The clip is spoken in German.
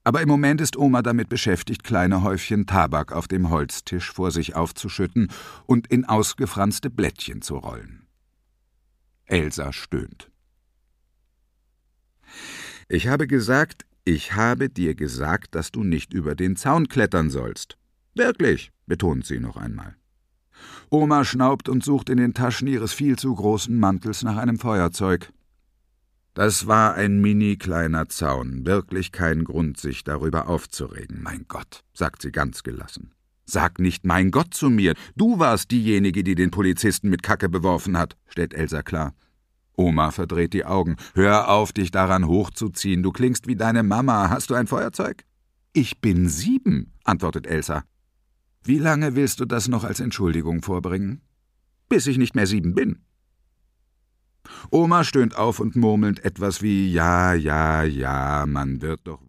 Aber im Moment ist Oma damit beschäftigt, kleine Häufchen Tabak auf dem Holztisch vor sich aufzuschütten und in ausgefranste Blättchen zu rollen. Elsa stöhnt. »Ich habe dir gesagt, dass du nicht über den Zaun klettern sollst.« »Wirklich«, betont sie noch einmal. Oma schnaubt und sucht in den Taschen ihres viel zu großen Mantels nach einem Feuerzeug. Das war ein mini-kleiner Zaun, wirklich kein Grund, sich darüber aufzuregen. »Mein Gott«, sagt sie ganz gelassen. »Sag nicht »mein Gott« zu mir. Du warst diejenige, die den Polizisten mit Kacke beworfen hat«, stellt Elsa klar. Oma verdreht die Augen. »Hör auf, dich daran hochzuziehen. Du klingst wie deine Mama. Hast du ein Feuerzeug?« »Ich bin 7«, antwortet Elsa. »Wie lange willst du das noch als Entschuldigung vorbringen?« »Bis ich nicht mehr 7 bin.« Oma stöhnt auf und murmelt etwas wie »Ja, ja, ja, man wird doch